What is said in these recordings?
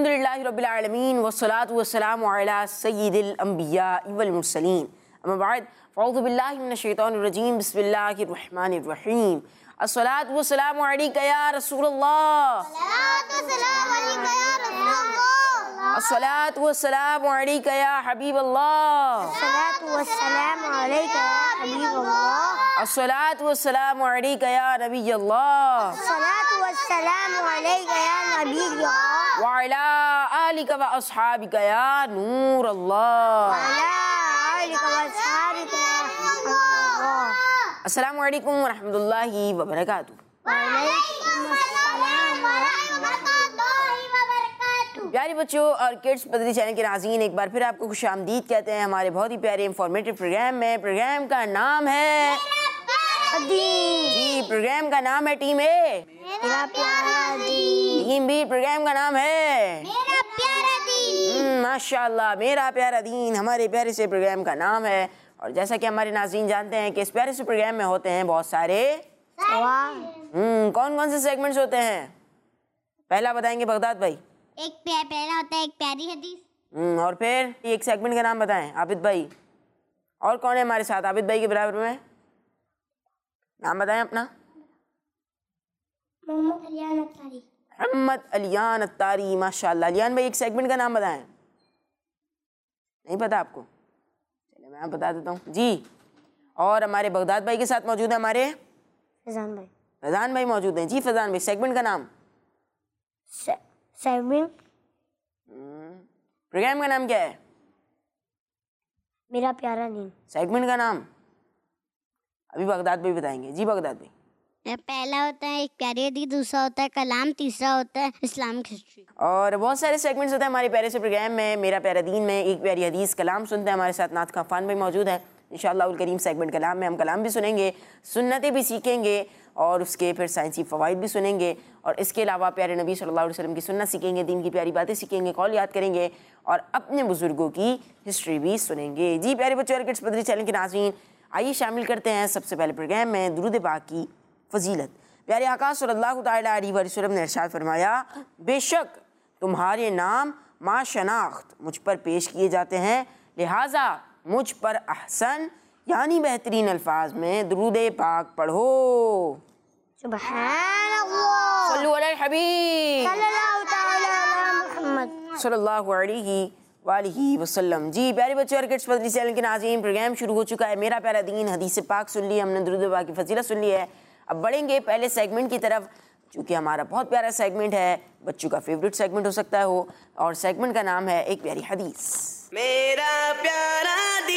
अल्हम्दुलिल्लाहि रब्बिल आलमीन वस्सलातु वस्सलामु अला सय्यिदिल अंबिया वल मुरसलीन अम्मा बाद फ़अऊज़ु बिल्लाहि मिनश शैतानिर रजीम बिस्मिल्लाहिर रहमानिर रहीम अस्सलातु वस्सलामु अलैका या रसूलल्लाह अस्सलातु वस्सलामु अलैका या हबीबल्लाह अस्सलातु वस्सलामु अलैका या नबियल्लाह व अला आलिका व अस्हाबिका या नूरल्लाह। अस्सलामु अलैकुम व रहमतुल्लाहि व बरकातुहू। प्यारे बच्चों और किड्स बदरी चैनल के नाज़रीन, एक बार फिर आपको खुशामदीद कहते हैं हमारे बहुत ही प्यारे इंफॉर्मेटिव प्रोग्राम में। प्रोग्राम का नाम है जी, प्रोग्राम का नाम है team A, team B, program का नाम है माशाअल्लाह मेरा प्यारा दीन, हमारे प्यारे से प्रोग्राम का नाम है। और जैसा कि हमारे नाज़रीन जानते हैं कि इस प्यारे से प्रोग्राम में होते हैं बहुत सारे कौन कौन से सेगमेंट्स होते हैं? पहला बताएंगे बगदाद भाई। एक पहला होता है एक प्यारी हदीस। और फिर एक सेगमेंट का नाम बताएं आबिद भाई। और कौन है हमारे साथ आबिद भाई के बराबर में? नाम बताएं अपना। मोहम्मद अलियान अत्तारी, माशाल्लाह। अलियान भाई एक सेगमेंट का नाम बताएं। नहीं पता आपको? चलिए मैं बता देता हूँ जी। और हमारे बगदाद भाई के साथ मौजूद है हमारे फैजान भाई। फैजान भाई मौजूद हैं जी। फैजान भाई सेगमेंट का नाम? सेगमेंट प्रोग्राम का नाम क्या है? मेरा प्यारा दीन। सेगमेंट का नाम अभी बगदाद भाई बताएंगे जी। बगदाद भाई। पहला होता है एक प्यारी हदीस, दूसरा होता है कलाम, तीसरा होता है इस्लामिक हिस्ट्री। और बहुत सारे सेगमेंट्स होते हैं हमारे प्यारे से प्रोग्राम में। मेरा प्यारा दीन में एक प्यारी हदीस, कलाम सुनते हैं। हमारे साथ नात खान भाई मौजूद है। इंशाअल्लाह उल करीम सेगमेंट कलाम में हम कलाम भी सुनेंगे, सुन्नतें भी सीखेंगे और उसके फिर साइंसी फ़वाइद भी सुनेंगे। और इसके अलावा प्यारे नबी सल्लल्लाहु अलैहि वसल्लम की सुन्नत सीखेंगे, दीन की प्यारी बातें सीखेंगे, कौल याद करेंगे और अपने बुजुर्गों की हिस्ट्री भी सुनेंगे जी। प्यारे बच्चों और किड्स बदरी चैनल के नाज़रीन, आइए शामिल करते हैं सबसे पहले प्रोग्राम में दुरूद पाक की फजीलत। प्यारे आका सल्लल्लाहु तआला अलैहि वसल्लम ने इरशाद फरमाया, बेशक तुम्हारे नाम माशनाख्त मुझ पर पेश किए जाते हैं, लिहाजा मुझ पर अहसन यानी बेहतरीन अल्फाज में दुरूद पाक पढ़ो। सुबहानअल्लाह, सल्लु अला हबीब सल्लल्लाहु अलैहि वसल्लम जी। प्यारे बच्चों और किड्स बदरी चैनल के नाज़रीन, प्रोग्राम शुरू हो चुका है। मेरा प्यारा दीन, हदीस पाक सुन ली हमने, दुरूद पाक की फजीलत सुन ली है। अब बढ़ेंगे पहले सेगमेंट की तरफ, चूँकि हमारा बहुत प्यारा सेगमेंट है, बच्चों का फेवरेट सेगमेंट हो सकता है हो। और सेगमेंट का नाम है एक प्यारी हदीस। मेरा प्यारा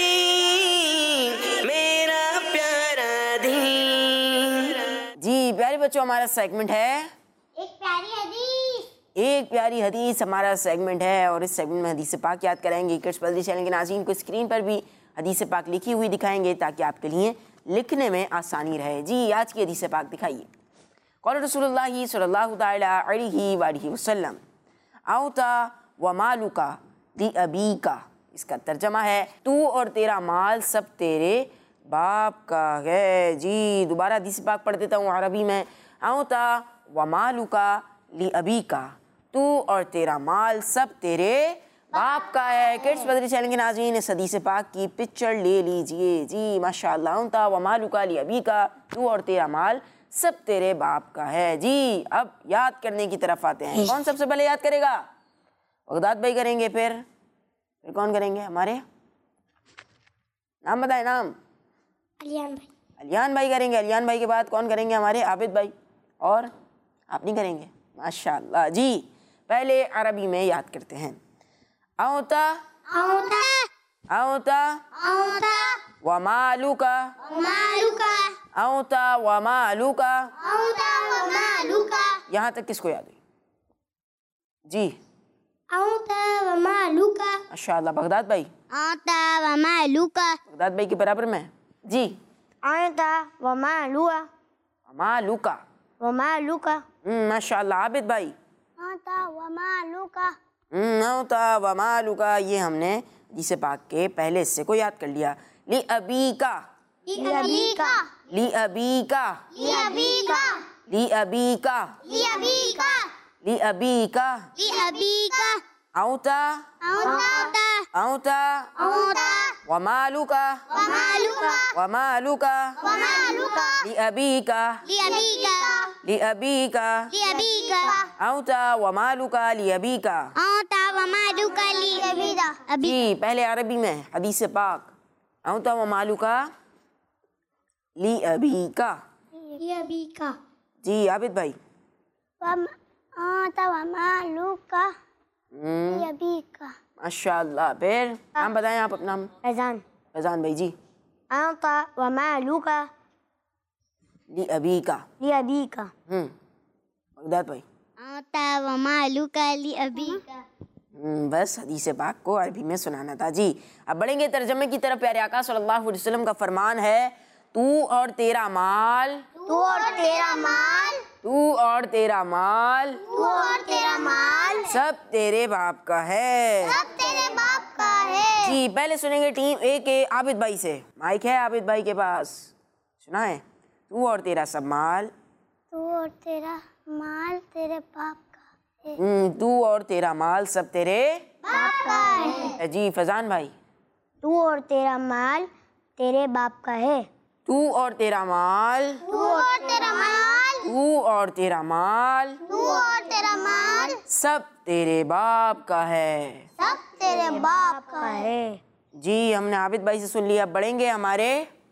दीन, मेरा प्यारा दीन जी। प्यारे बच्चों हमारा सेगमेंट है एक प्यारी हदीस। एक प्यारी हदीस हमारा सेगमेंट है। और इस सेगमेंट में हदीस पाक याद कराएंगे। किड्स बदरी चैनल के नाज़रीन को स्क्रीन पर भी हदीस पाक लिखी हुई दिखाएंगे ताकि आपके लिए लिखने में आसानी रहे जी। आज की हदीस पाक दिखाइए। क़ाल रसूलुल्लाह सल्लल्लाहु तआला अलैहि वसल्लम, औता व मालुका ली अबीका। इसका तर्जमा है, तू और तेरा माल सब तेरे बाप का है जी। दोबारा हदीस पाक पढ़ देता हूँ अरबी में। औता व मालुका ली अबीका, तू और तेरा माल सब तेरे बाप का है। किड्स बदरी चैनल के नाज़रीन, इस हदीस पाक की पिक्चर ले लीजिए जी। माशाअल्लाह, औता व मालुका ली अबीका, तू और तेरा माल सब तेरे बाप का है जी। अब याद करने की तरफ आते हैं। कौन सबसे पहले याद करेगा? बगदाद भाई करेंगे, फिर कौन करेंगे? हमारे नाम बताए। नाम? अलियान भाई। अलियान भाई करेंगे। अलियान भाई के बाद कौन करेंगे? हमारे आबिद भाई। और आप नहीं करेंगे? माशाअल्लाह जी। पहले अरबी में याद करते हैं। औता औता औता औता व मालुका मालुका औता व मालुका। औता व मालुका। यहाँ तक किसको याद हुई जी? औता व मालुका। माशाअल्लाह। बगदाद भाई? औता व मालुका। बगदाद भाई के बराबर में जी। औता व मालुका मालुका व मालुका। माशाअल्लाह। आबिद भाई? औता व मालुका। औता व मालुका। ये हमने जिसे पाक के पहले हिस्से को याद कर लिया। ली अबीका ली अबीका ली अबीका ली अबीका ली अबीका ली अबीका ली अबीका, लिअबीका, औता, औता, औता, औता, वमालुका, वमालुका, वमालुका, वमालुका, ली अबीका, लिअबीका, ली अबीका, लिअबीका, औता वमालुका ली अबीका। औता, वमालुका, लिअबीका, जी पहले अरबी में हदीस पाक, औता वमालुका ली अबीका। लिअबीका, जी आबिद भाई। औता वमालुका लिअबीका। माशाअल्लाह। फिर नाम बताएं आप अपना। फैजान। फैजान भाई जी। औता वमालुका ली अबीका। लिअबीका। बगदाद भाई। औता, वमालुका, लिअबीका। बस हदीस पाक को अरबी में सुनाना था जी। अब बढ़ेंगे तर्जमे की तरफ। प्यारे आका सल्लल्लाहु अलैहि वसल्लम का फरमान है, तू और तेरा माल, तू और तेरा माल, तू और तेरा माल, तू और तेरा माल सब तेरे बाप का है। सब तेरे बाप का है। जी पहले सुनेंगे टीम ए के आबिद भाई से। माइक है आबिद भाई के पास, सुना है। तू और तेरा सब माल, तू और तेरा माल तेरे बाप का है। तू और तेरा माल सब तेरे बाप का है। जी फैजान भाई। तू और तेरा माल तेरे बाप का है। तू और तेरा माल, तू और तेरा माल, तू और तेरा माल, तू और तेरा माल सब तेरे बाप का है। सब तेरे बाप का है। जी हमने आबिद भाई से सुन लिया। अब बढ़ेंगे हमारे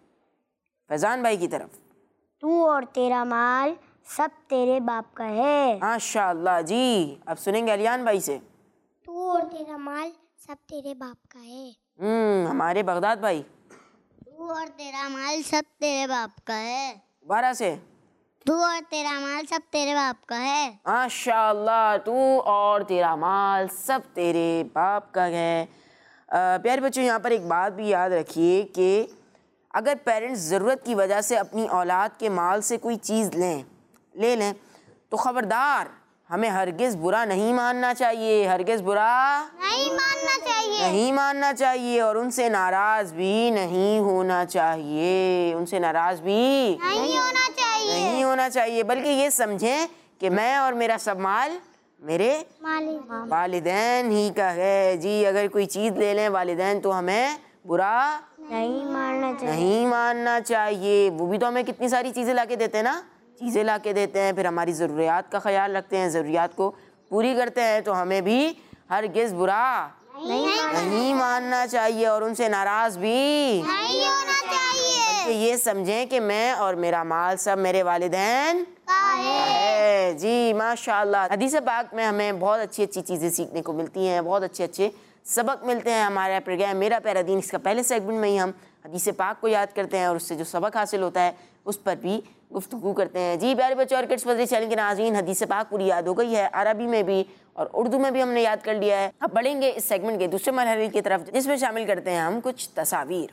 फैजान भाई की तरफ। तू और तेरा माल सब तेरे बाप का है। माशाअल्लाह जी। अब सुनेंगे अलियान भाई से। तू और तेरा माल सब तेरे बाप का है। हमारे बगदाद भाई। तू और तेरा माल सब तेरे बाप का है। दोबारा से। तू और तेरा माल सब तेरे बाप का है। माशाअल्लाह। तू और तेरा माल सब तेरे बाप का है। प्यारे बच्चों, यहाँ पर एक बात भी याद रखिए कि अगर पेरेंट्स ज़रूरत की वजह से अपनी औलाद के माल से कोई चीज़ ले लें तो ख़बरदार, हमें हरगिज़ बुरा नहीं मानना चाहिए। हरगिज़ बुरा नहीं मानना चाहिए। नहीं मानना चाहिए और उनसे नाराज़ भी नहीं होना चाहिए। उनसे नाराज़ भी नहीं होना चाहिए। नहीं होना चाहिए, बल्कि ये समझें कि मैं और मेरा सब माल मेरे मालिक वालिदैन ही का है। जी अगर कोई चीज़ ले लें वालिदैन तो हमें बुरा नहीं मानना चाहिए। नहीं मानना चाहिए। वो भी तो हमें कितनी सारी चीज़ें ला के देते हैं ना, चीज़ें ला के देते हैं, फिर हमारी ज़रूरियात का ख्याल रखते हैं, ज़रूरियात को पूरी करते हैं, तो हमें भी हरगिज़ बुरा नहीं मानना चाहिए और उनसे नाराज़ भी नहीं होना चाहिए। बल्कि ये समझें कि मैं और मेरा माल सब मेरे वालिदैन है। जी माशाअल्लाह। हदीस पाक में हमें बहुत अच्छी अच्छी चीज़ें सीखने को मिलती हैं, बहुत अच्छे अच्छे सबक मिलते हैं। हमारे प्रोग्राम मेरा प्यारा दीन, इसका पहले सेगमेंट में ही हम हदीस पाक को याद करते हैं और उससे जो सबक हासिल होता है उस पर भी गुफ्तगू करते हैं। जी प्यारे बच्चों और किड्स फजली चैनल के नाज़रीन, हदीस पाक पूरी याद हो गई है, अरबी में भी और उर्दू में भी हमने याद कर लिया है। अब बढ़ेंगे इस सेगमेंट के दूसरे मरहले की तरफ, जिसमें शामिल करते हैं हम कुछ तस्वीर।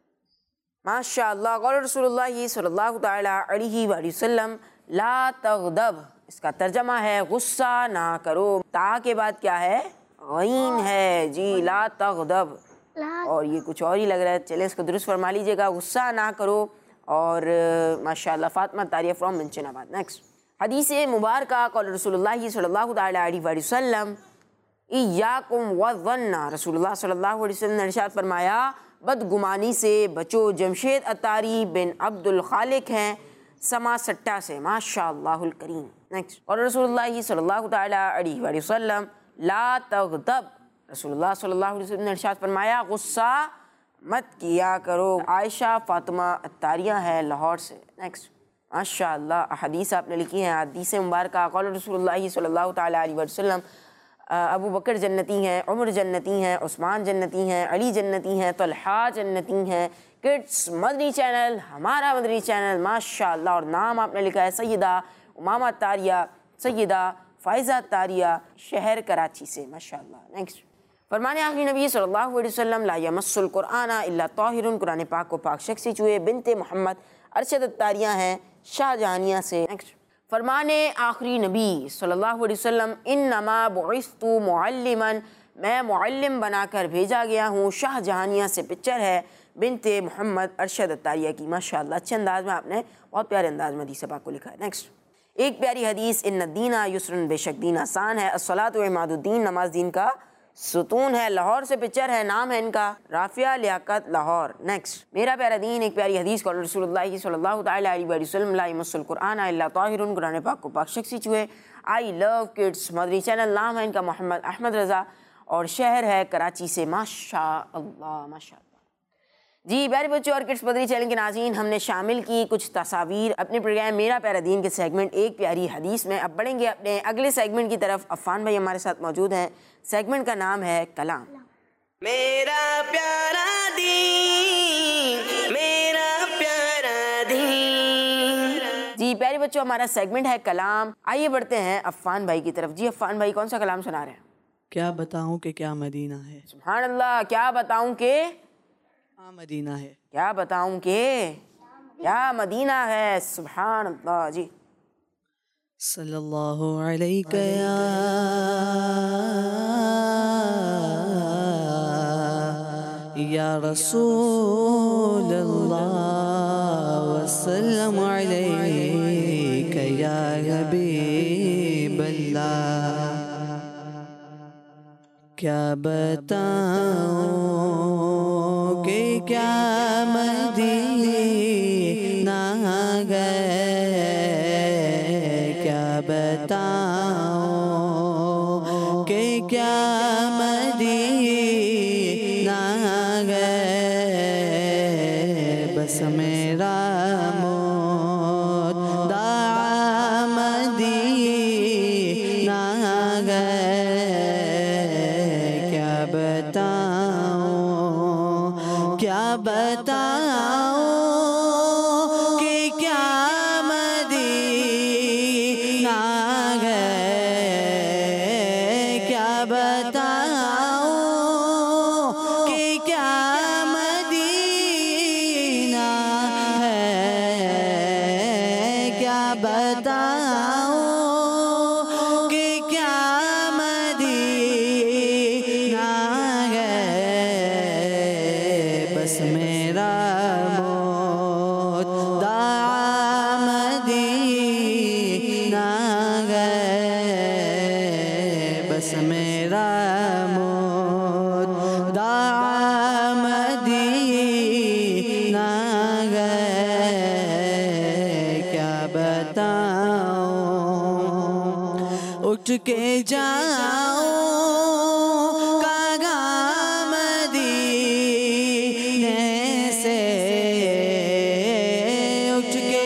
माशाअल्लाह। क़ौल रसूलुल्लाह सल्लल्लाहु तआला अलैहि वसल्लम ला तग़दब, इसका तर्जमा है गुस्सा ना करो। ता के बाद क्या है? गईन है जी, ला तग़दब। और ये कुछ और ही लग रहा है, चले इसको दुरुस्त फरमा लीजिएगा, गुस्सा ना करो। और माशाअल्लाह फ़ातिमा तारिया फ्रॉम मिंचनाबाद। नेक्स्ट हदीस मुबारका। क़ौल रसूलुल्लाह सल्लल्लाहु तआला अलैहि वसल्लम इय्याकुम वज़्ज़न्ना, रसूलुल्लाह सल्लल्लाहु अलैहि वसल्लम ने इरशाद फरमाया, बदगुमानी से बचो। जमशेद अतारी बिन अब्दुल खालिक हैं समा सट्टा से। माशाअल्लाहुल करीम। नेक्स्ट और रसूलुल्लाह सल्लल्लाहु तआला अलैहि वसल्लम ला तग़दब, रसूलुल्लाह सल्लल्लाहु अलैहि वसल्लम ने इरशाद फरमाया, गुस्सा मत किया करो। आयशा फ़ातिमा अत्तारिया है लाहौर से। नेक्स्ट माशाअल्लाह हदीस आपने लिखी है, हदीस मुबारक। क़ौल रसूलुल्लाह सल्लल्लाहु तआला अलैहि वसल्लम अबू बकर जन्नती हैं, उमर जन्नती हैं, उस्मान जन्नती हैं, अली जन्नती हैं, तलहा जन्नती हैं। किड्स मदनी चैनल हमारा मदनी चैनल माशाअल्लाह। और नाम आपने लिखा है सैयदा उमामा तारिया, सैयदा फ़ाइज़ा तारिया, शहर कराची से। माशाअल्लाह। नेक्स्ट फरमाने आखिरी नबी सल्लल्लाहु अलैहि वसल्लम ला यमस्सुल कुरआना इल्ला ताहिरुन, कुरान पाक को पाक शख्स से छुए। बिनते मोहम्मद अरशद तारिया हैं शाहजहानिया से। नेक्स्ट फरमाने आखिरी नबी सल्लल्लाहु अलैहि वसल्लम इन्नमा बुइस्तु मुअल्लिमन, मैं मुअल्लिम बनाकर भेजा गया हूँ। शाहजहानिया से पिक्चर है बिनते मोहम्मद अरशद तारिया की। माशाअल्लाह अच्छे अंदाज में आपने बहुत प्यारे अंदाज में हदीस पाक को लिखा है। नेक्स्ट एक प्यारी हदीस, इन्ना दीना युस्रन, बेशक दीन आसान है। अस्सलातु इमादुद्दीन, नमाज दीन का सुतून है। लाहौर से पिक्चर है, नाम है इनका राफिया लियाकत लाहौर। नेक्स्ट, मेरा प्यारा दीन, एक प्यारी हदीस कॉल रसूलुल्लाह सल्लल्लाहु तआला अलैहि वसल्लम ला यमस्सुल कुरआन इल्ला ताहिरुन, कुरान पाक को पाक शख्सी छुए। आई लव किड्स मदरी चैनल, नाम है इनका मोहम्मद अहमद रज़ा और शहर है कराची से। माशा अल्लाह माशा अल्लाह। जी प्यारे बच्चों और किड्स मदरी चैनल के नाज़रीन, हमने शामिल की कुछ तस्वीर अपने प्रोग्राम मेरा प्यारा दीन के सेगमेंट एक प्यारी हदीस में। अब बढ़ेंगे अपने अगले सेगमेंट की तरफ। अफ़ान भाई हमारे साथ मौजूद हैं। सेगमेंट का नाम है कलाम। मेरा प्यारा दीन, मेरा प्यारा दीन। जी प्यारे बच्चों, हमारा सेगमेंट है कलाम। आइए बढ़ते हैं अफ़ान भाई की तरफ। जी अफ़ान भाई, कौन सा कलाम सुना रहे हैं? क्या बताऊं कि क्या मदीना है, सुभान अल्लाह। क्या बताऊं कि हाँ मदीना है, क्या बताऊं कि क्या मदीना है। सुभान अल्लाह। जी सल्लल्लाहु अलैहि या रसूल अल्लाह वसल्लम अलैका या हबीब अल्लाह। क्या बताऊं कि क्या मदीना गए, क्या बताऊं कि क्या मदीना गए। बस मेरा मुद्दा मदीना गए। क्या बताऊं, क्या बताऊं कि क्या मदीना गए। क्या बताऊं कि क्या मदीना है। क्या बताऊं कि क्या मदीना है। बस मेरा मुद्दा मदीना है। बस मेरा मुद्दा मदीना है। क्या बताऊं, उठ के जाऊं कागा मदीने से। उठ के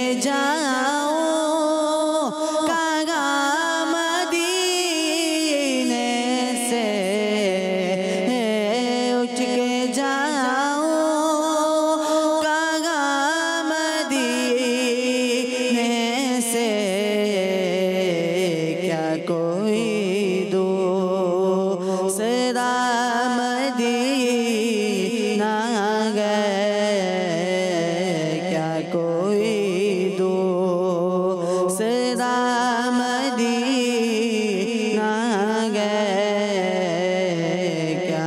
जाऊं कागा मदीने से। उठ के जाऊं कागा मदीने से। क्या कोई दूसरा मदीना गए। क्या कोई दूसरा मदीना गए। क्या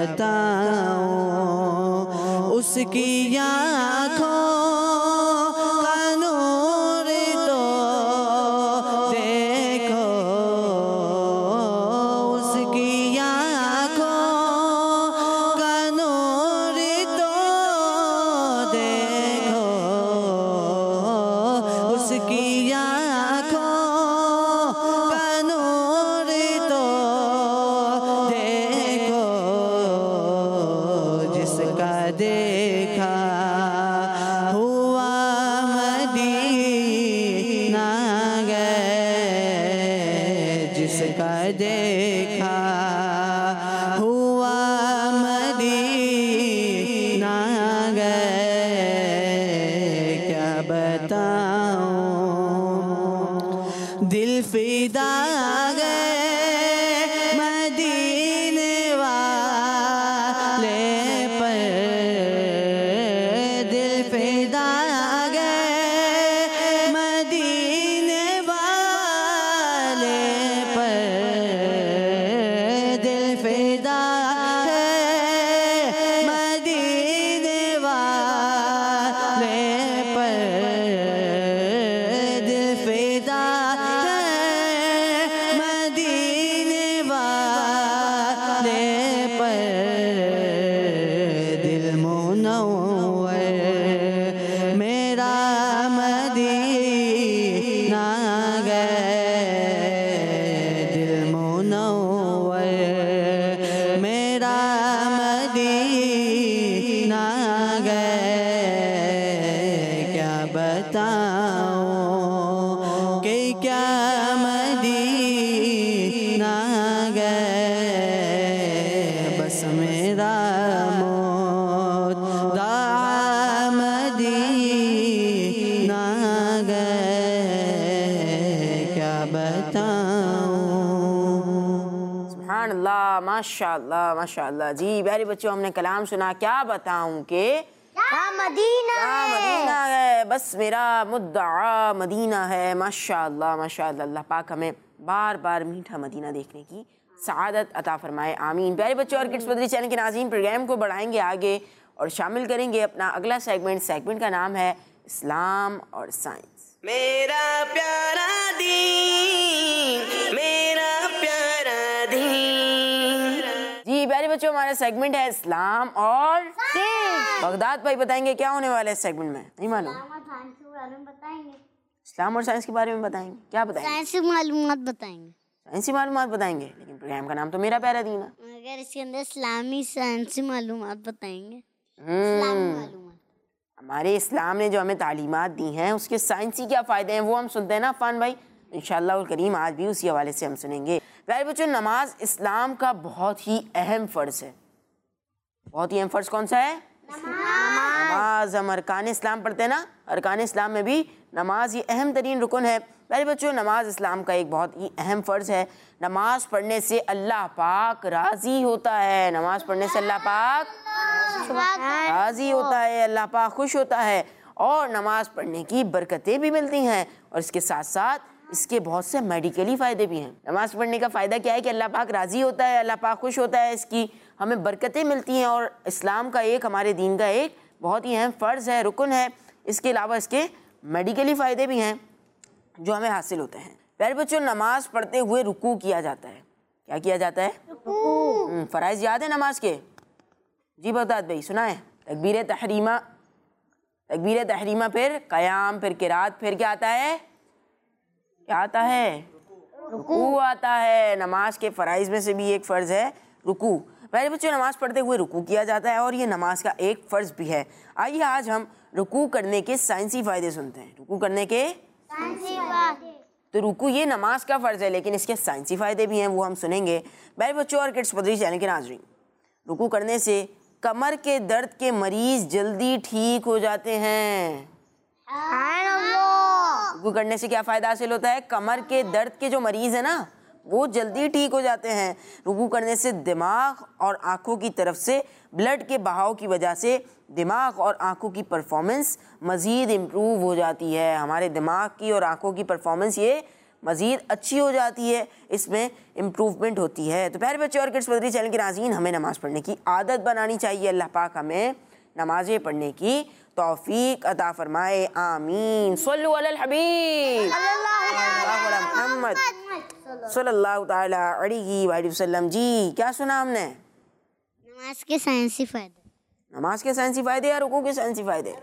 बताऊं उसकी आँखों का नूर तो देखो। उसकी आँखों का नूर तो देखो। उसकी आँखों का नूर तो देखो। जिसका देखा हुआ मदीना गए। जिसका देखा हुआ मदीना गए। क्या बताऊं, दिल फिदा गए मदीने वाले पर। दिल फिदा गए मदीने वाले पर। दिल फिदा गए बस मेरा मौत मदीना गए क्या बताऊं। सुभान अल्लाह, माशाअल्लाह माशाअल्लाह। जी प्यारे बच्चों, हमने कलाम सुना, क्या बताऊं कि मदीना मदीना है, बस मेरा मुद्दा मदीना है। माशाअल्लाह माशाअल्लाह। अल्लाह पाक हमें बार बार मीठा मदीना देखने की सआदत अता फरमाए, आमीन। प्यारे बच्चों, और किड्स मदरी चैनल के नाज़रीन, प्रोग्राम को बढ़ाएंगे आगे और शामिल करेंगे अपना अगला सेगमेंट का नाम है इस्लाम और साइंस। मेरा प्यारा दीन, मेरा प्यारा दीन। जी प्यारे बच्चों, हमारा सेगमेंट है इस्लाम और बगदाद भाई बताएंगे क्या होने वाला है इस सेगमेंट में, नहीं मालूम? इस्लाम और साइंस के बारे में बताएंगे। क्या बताएंगे? साइंसी मालूमात बताएंगे। साइंसी मालूमात बताएंगे, लेकिन प्रोग्राम का नाम तो मेरा प्यारा दीन है। अगर इसके अंदर इस्लामी साइंसी मालूमात बताएंगे। इस्लामी मालूमात, हमारे इस्लाम ने जो हमें तालीमात दी हैं उसके साइंसी क्या फ़ायदे हैं वो हम सुनते हैं ना अफ़ान भाई। इंशाअल्लाह करीम आज भी उसी हवाले से हम सुनेंगे। प्यारे बच्चों, नमाज इस्लाम का बहुत ही अहम फ़र्ज़ है। बहुत ही अहम फ़र्ज़ कौन सा है? नमाज। हम अरकान इस्लाम पढ़ते हैं ना, अरकान इस्लाम में भी नमाज ये अहम तरीन रुकन है। प्यारे बच्चों, नमाज इस्लाम का एक बहुत ही अहम फ़र्ज़ है। नमाज पढ़ने से अल्लाह पाक राज़ी होता है। नमाज पढ़ने से अल्लाह पाक राज़ी होता है, अल्लाह पाक खुश होता है, और नमाज पढ़ने की बरकतें भी मिलती हैं। और इसके साथ साथ इसके बहुत से मेडिकली फ़ायदे भी हैं। नमाज पढ़ने का फ़ायदा क्या है कि अल्लाह पाक राज़ी होता है, अल्लाह पाक खुश होता है, इसकी हमें बरकतें मिलती हैं, और इस्लाम का एक, हमारे दीन का एक बहुत ही अहम फ़र्ज़ है, रुकन है। इसके अलावा इसके मेडिकली फ़ायदे भी हैं जो हमें हासिल होते हैं। प्यारे बच्चों, नमाज पढ़ते हुए रुकू किया जाता है। क्या किया जाता है? फ़राइज़ याद है नमाज के? जी बगदाद भाई सुनाए। तकबीर तहरीमा, फिर क़याम, फिर किरात, फिर क्या आता है? क्या आता है? रुकू आता है। नमाज के फ़राइज़ में से भी एक फ़र्ज़ है रुकू। प्यारे बच्चों, नमाज पढ़ते हुए रुकू किया जाता है और ये नमाज का एक फ़र्ज़ भी है। आइए आज हम रुकू करने के साइंसी फ़ायदे सुनते हैं। रुकू करने के तो रुकू ये नमाज का फ़र्ज़ है, लेकिन इसके साइंसी फ़ायदे भी हैं, वो हम सुनेंगे। प्यारे बच्चों और किड्स मदरी चैनल के नाज़रीन, रुकू करने से कमर के दर्द के मरीज़ जल्दी ठीक हो जाते हैं। रुकू करने से क्या फ़ायदा हासिल होता है? कमर के दर्द के जो मरीज़ है ना वो जल्दी ठीक हो जाते हैं। रुकू करने से दिमाग और आँखों की तरफ से ब्लड के बहाव की वजह से दिमाग और आँखों की परफॉर्मेंस मज़ीद इम्प्रूव हो जाती है। हमारे दिमाग की और आँखों की परफॉर्मेंस ये मज़ीद अच्छी हो जाती है, इसमें इम्प्रूवमेंट होती है। तो प्यारे बच्चे और किड्स मदरी चैनल के नाज़रीन, हमें नमाज़ पढ़ने की आदत बनानी चाहिए। अल्लाह पाक हमें नमाज़ें पढ़ने की तौफीक अता फरमाए, आमीन। सल्लु अलल हबीब मुहम्मद सल्लल्लाहु तआला अलैहि वसल्लम। जी क्या सुना हमने? नमाज के साइंसी फायदे। नमाज के साइंसी फ़ायदे या रुकू के साइंसी फ़ायदे?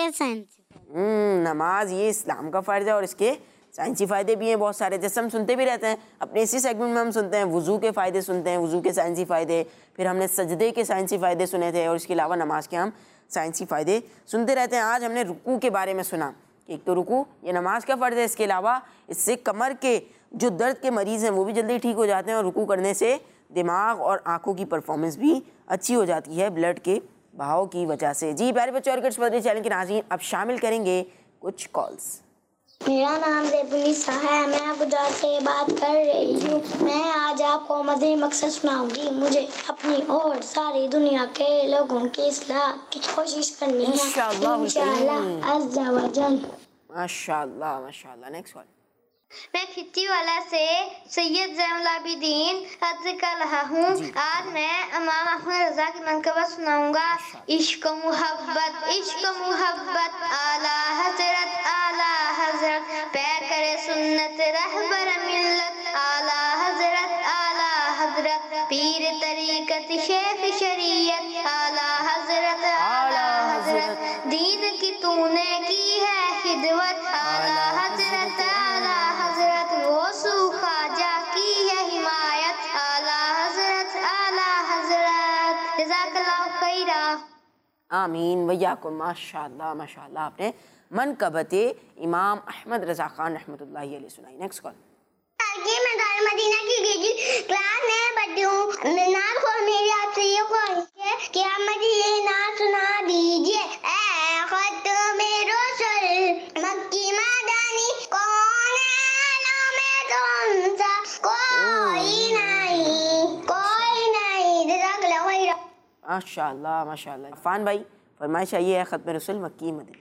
नमाज ये इस्लाम का फ़र्ज़ है और इसके साइंसी फ़ायदे भी हैं बहुत सारे, जैसे हम सुनते भी रहते हैं अपने इसी सेगमेंट में। हम सुनते हैं वज़ू के फ़ायदे, सुनते हैं वज़ू के साइंसी फ़ायदे, फिर हमने सजदे के साइंसी फ़ायदे सुने थे, और इसके अलावा नमाज के हम साइंसी फ़ायदे सुनते रहते हैं। आज हमने रुकू के बारे में सुना। एक तो रुकू ये नमाज का फ़र्ज़ है, इसके अलावा इससे कमर के जो दर्द के मरीज़ हैं वो भी जल्दी ठीक हो जाते हैं, और रुकू करने से दिमाग और आँखों की परफॉर्मेंस भी अच्छी हो जाती है ब्लड के बहाव की वजह से। जी प्यारे बच्चों और किड्स मदरी चैनल के नाज़रीन, अब शामिल करेंगे कुछ कॉल्स। मेरा नाम देवनीसा है, मैं गुजरात से बात कर रही हूँ। मैं आज आपको मदनी मकसद सुनाऊंगी। मुझे अपनी और सारी दुनिया के लोगों की इस्लाह की कोशिश करनी है इंशाअल्लाह अज़्ज़ा व जल। माशाअल्लाह माशाअल्लाह। Next call. मैं खिच्ची वाला से सैयद ज़ैनुल आबिदीन अर्ज़ कर रहा हूँ। आज मैं इमाम अहमद रज़ा की मनक़बत सुनाऊंगा। इश्क मुहब्बत आला हज़रत पैर करे सुन्नत रहबर मिल्लत आला हज़रत पीर तरीक़त शेख शरीयत आला हज़रत दीन की तूने की है खिदमत आला हज़रत वो सूखा जा की है हिमायत आला हज़रत जज़ाकल्लाहु खैरा। आमीन वय्याकुम। माशाअल्लाह माशाअल्लाह। आपने मनक़बत इमाम अहमद रज़ा ख़ान रहमतुल्लाहि अलैहि सुनाई। Next call. मैं मदीना की केजी क्लास में पढ़ती हूँ। नात को मेरी आपसे ये ख्वाहिश है कि आप मुझे ये नात सुना दीजिए। ऐ ख़त्म रसूल मक्की मदनी कौन है आलम में तुमसा कोई नहीं जज़ाकल्लाह खैर। माशाअल्लाह माशाअल्लाह। अफ़ान भाई फरमाइश आई है ख़त्म रसूल मक्की मदनी।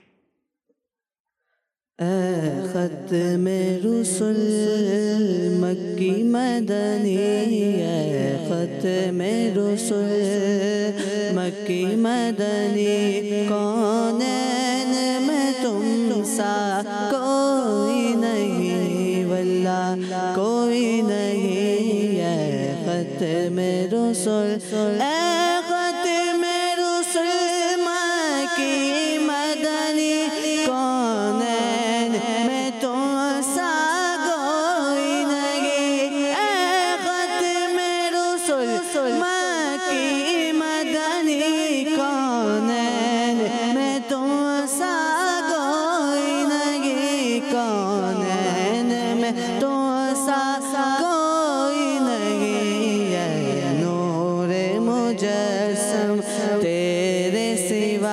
ख़त्म रसूल मक्की मदनी, ख़त्म रसूल मक्की मदनी, कौनैन में तुम सा कोई नहीं, वल्लाह कोई नहीं। ख़त्म रसूल ख़त्म रसूल मक्की मदनी, कौनैन में तुम सा कोई नहीं। ख़त्म रसूल मक्की मदनी, कौनैन में तुम सा कोई नहीं, कौनैन में तुम सा कोई नहीं। नूरे मुजस्सम तेरे सिवा,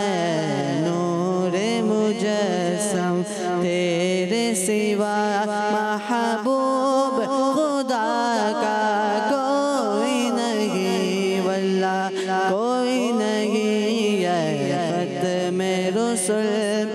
नूरे मुजस्सम तेरे सिवा, महबूब खुदा का कोई नहीं, वल्लाह कोई नहीं। ख़त्म रसूल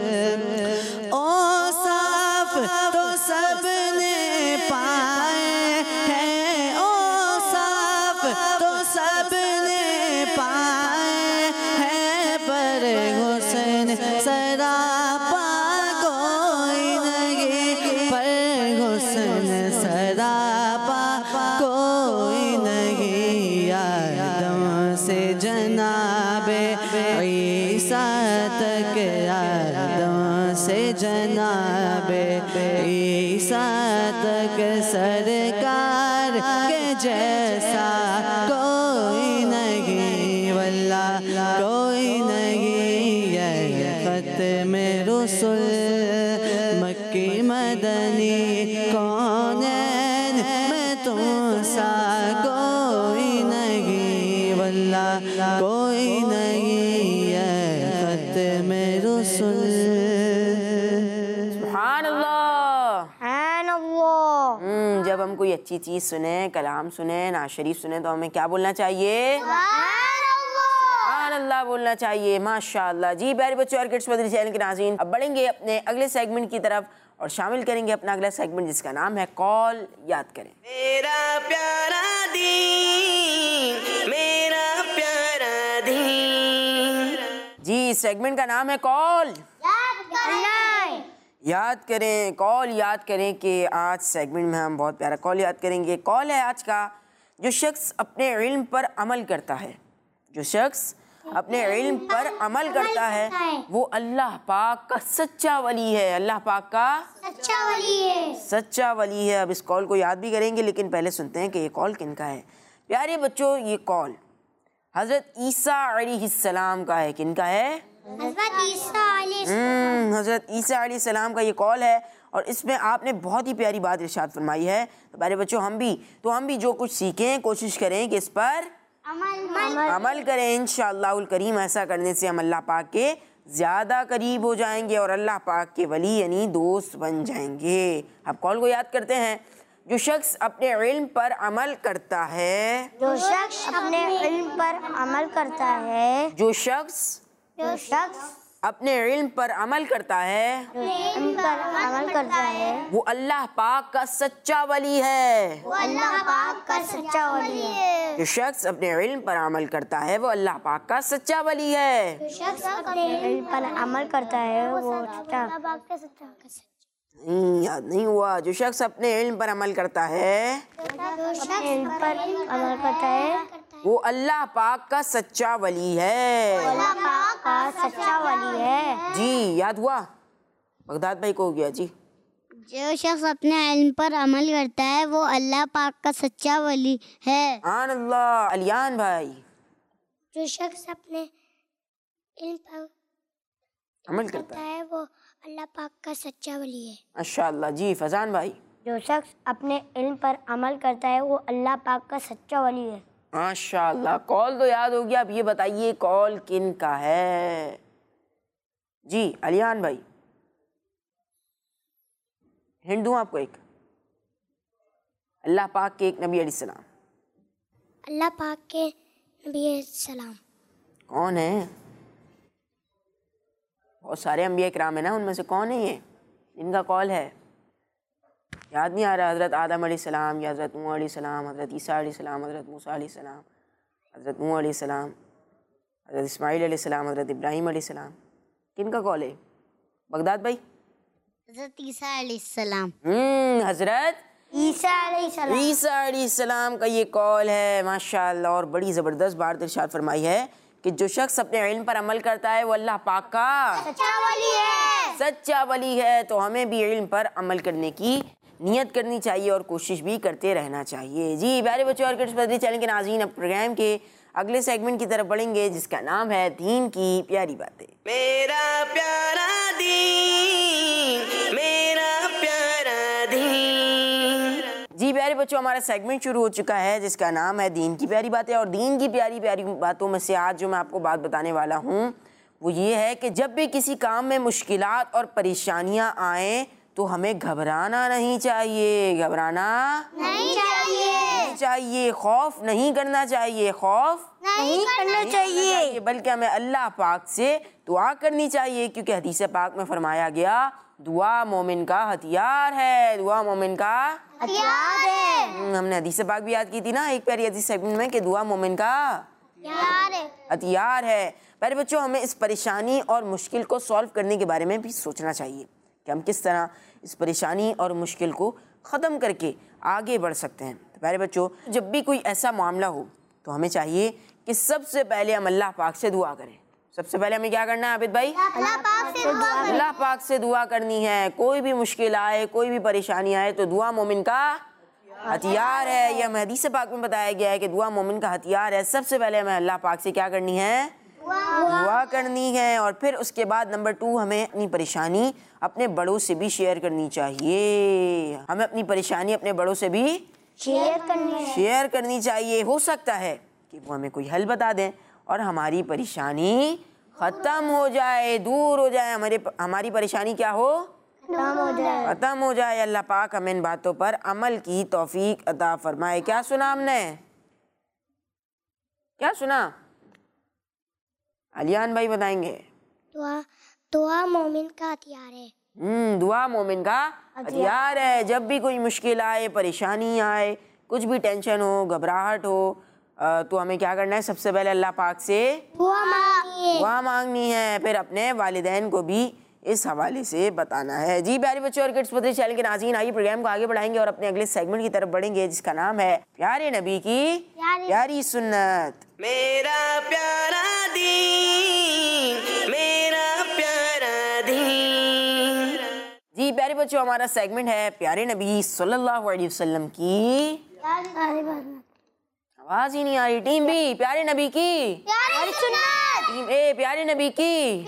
औसाफ तो सबने पाए हैं, औसाफ तो सबने पाए हैं, पर हुस्न सरापा कोई नहीं, पर हुस्न सरापा कोई नहीं। आदम से जनाबे ईसा तक, आदम से जनाबे ईसा तक, सरकार के जैसा कोई नहीं, वल्लाह कोई नहीं। ख़त्म रसूल मक्की मदनी, कौनैन में तुम सा कोई नहीं, वल्लाह कोई नहीं। ख़त्म रसूल। जब हम कोई अच्छी चीज़ सुने, कलाम सुने, नात शरीफ सुने, तो हमें क्या बोलना चाहिए? सुभान अल्लाह बोलना चाहिए। माशाअल्लाह। जी प्यारे बच्चों और किड्स मदनी चैनल के नाज़रीन, अब बढ़ेंगे अपने अगले सेगमेंट की तरफ और शामिल करेंगे अपना अगला सेगमेंट जिसका नाम है कॉल याद करें। मेरा प्यारा दीन, मेरा प्यारा दीन। जी सेगमेंट का नाम है कॉल याद करें। कॉल याद करें कि आज सेगमेंट में हम बहुत प्यारा कॉल याद करेंगे। कॉल है आज का, जो शख्स अपने इल्म पर अमल करता है, जो शख्स अपने इल्म पर अमल करता है, वो अल्लाह पाक का सच्चा वली है। अल्लाह पाक का सच्चा वली है, सच्चा वली है। अब इस कॉल को याद भी करेंगे, लेकिन पहले सुनते हैं कि ये कॉल किनका है। प्यारे बच्चों, ये कॉल हज़रत ईसा अलैहिस्सलाम का है। किनका है? हज़रत ईसा हज़रत ईसा अलैहिस्सलाम का ये कॉल है और इसमें आपने बहुत ही प्यारी बात इरशाद फरमाई है। तो प्यारे बच्चों, हम भी जो कुछ सीखें, कोशिश करें कि इस पर अमल करें। इंशाअल्लाहुल करीम ऐसा करने से हम अल्लाह पाक के ज़्यादा करीब हो जाएंगे और अल्लाह पाक के वली यानी दोस्त बन जाएंगे। अब कॉल को याद करते हैं। जो शख्स अपने इल्म पर अमल करता है, जो शख्स अपने इल्म पर अमल करता है, जो शख्स अपने इल्म पर अमल करता है, वो अल्लाह पाक का सच्चा वली है। वो अल्लाह पाक का सच्चा वली है। जो शख्स अपने इल्म पर अमल करता है, वो अल्लाह पाक का सच्चा वली है। जो शख्स अपने इल्म पर अमल करता है, वो अल्लाह पाक का सच्चा याद नहीं हुआ। जो शख्स अपने इल्म पर अमल करता है, वो अल्लाह पाक का सच्चा वली है। अल्लाह पाक का सच्चा वली है। जी याद हुआ? बगदाद भाई को हो गया जी। जो शख्स अपने इल्म पर अमल करता है, वो अल्लाह पाक का सच्चा वली है। आन अल्लाह। अलियान भाई, जो शख्स अपने इल्म पर अमल करता है, वो अल्लाह पाक का सच्चा वली है। माशाअल्लाह। जी फजान भाई, जो शख्स अपने इल्म पर अमल करता है वो अल्लाह पाक का सच्चा वली है। माशाल्लाह, कॉल तो याद हो गया। अब ये बताइए कॉल किन का है? जी अलियान भाई, हिंट दूँ आपको एक? अल्लाह पाक के एक नबी अलैहिस्सलाम। अल्लाह पाक के नबी सलाम कौन है? बहुत सारे अंबिया इकराम है ना, उनमें से कौन है ये इनका कॉल है? याद नहीं आ रहा? हज़रत आदम अलैहिस्सलाम या हज़रत नूह अलैहिस्सलाम, हज़रत ईसा अलैहिस्सलाम, हज़रत मूसा अलैहिस्सलाम, हज़रत नूह अलैहिस्सलाम, हज़रत इस्माइल अलैहिस्सलाम, हज़रत इब्राहीम अलैहिस्सलाम। किनका कॉल है? बगदाद भाई? हज़रत ईसा अलैहिस्सलाम। हज़रत ईसा अलैहिस्सलाम का ये कॉल है। माशाअल्लाह। और बड़ी ज़बरदस्त बात इरशाद फरमाई है कि जो शख्स अपने इल्म पर अमल करता है वो अल्लाह पाक का सच्चा वली है। तो हमें भी इल्म पर अमल करने की नियत करनी चाहिए और कोशिश भी करते रहना चाहिए। जी प्यारे बच्चों और किड्स पदरी चैनल के नाज़रीन, अब प्रोग्राम के अगले सेगमेंट की तरफ बढ़ेंगे जिसका नाम है दीन की प्यारी बातें। मेरा प्यारा दीन, मेरा प्यारा दीन। जी प्यारे बच्चों, हमारा सेगमेंट शुरू हो चुका है जिसका नाम है दीन की प्यारी बातें। और दीन की प्यारी प्यारी बातों में से आज जो मैं आपको बात बताने वाला हूँ वो ये है कि जब भी किसी काम में मुश्किलात और परेशानियाँ आएँ तो हमें घबराना नहीं चाहिए। घबराना नहीं चाहिए, खौफ नहीं करना चाहिए, खौफ नहीं करना चाहिए, बल्कि हमें अल्लाह पाक से दुआ करनी चाहिए, क्योंकि हदीस पाक में फरमाया गया दुआ मोमिन का हथियार है। दुआ मोमिन का हथियार है। हमने हदीस पाक भी याद की थी ना एक प्यारी हदीस सेगमेंट में कि दुआ मोमिन का हथियार है। प्यारे बच्चों, हमें इस परेशानी और मुश्किल को सॉल्व करने के बारे में भी सोचना चाहिए कि हम किस तरह इस परेशानी और मुश्किल को ख़त्म करके आगे बढ़ सकते हैं। तो प्यारे बच्चों, जब भी कोई ऐसा मामला हो तो हमें चाहिए कि सबसे पहले हम अल्लाह पाक से दुआ करें। सबसे पहले हमें क्या करना है आबिद भाई? अल्लाह पाक से दुआ करनी है। कोई भी मुश्किल आए, कोई भी परेशानी आए तो दुआ मोमिन का हथियार है। यह हदीस पाक में बताया गया है कि दुआ मोमिन का हथियार है। सबसे पहले हमें अल्लाह पाक से क्या करनी है? दुआ करनी है। और फिर उसके बाद नंबर 2, हमें अपनी परेशानी अपने बड़ों से भी शेयर करनी चाहिए। हमें अपनी परेशानी अपने बड़ों से भी शेयर करनी चाहिए। हो सकता है कि वो हमें कोई हल बता दें और हमारी परेशानी ख़त्म हो जाए, दूर हो जाए, हमारी परेशानी क्या हो? ख़त्म हो जाए। अल्लाह पाक हमें इन बातों पर अमल की तौफीक अता फरमाए। क्या सुना हमने? क्या सुना? अलियान भाई बताएंगे। दुआ मोमिन का हथियार है। दुआ मोमिन का हथियार है। जब भी कोई मुश्किल आए, परेशानी आए, कुछ भी टेंशन हो, घबराहट हो, तो हमें क्या करना है? सबसे पहले अल्लाह पाक से दुआ मांगनी है। फिर अपने वालिदैन को भी इस हवाले से बताना है। जी प्यारे बच्चों और किड्स पदरी चैनल के नाज़रीन, आइए प्रोग्राम को आगे बढ़ाएंगे और अपने अगले सेगमेंट की तरफ बढ़ेंगे जिसका नाम है प्यारे नबी की प्यारी सुन्नत। मेरा प्यारा दीन, मेरा प्यारा दीन। जी प्यारे बच्चों, हमारा सेगमेंट है प्यारे नबी सल्लल्लाहु अलैहि वसल्लम की आवाज ही नहीं आ रही। टीम बी प्यारे नबी की टीम ए प्यारे नबी की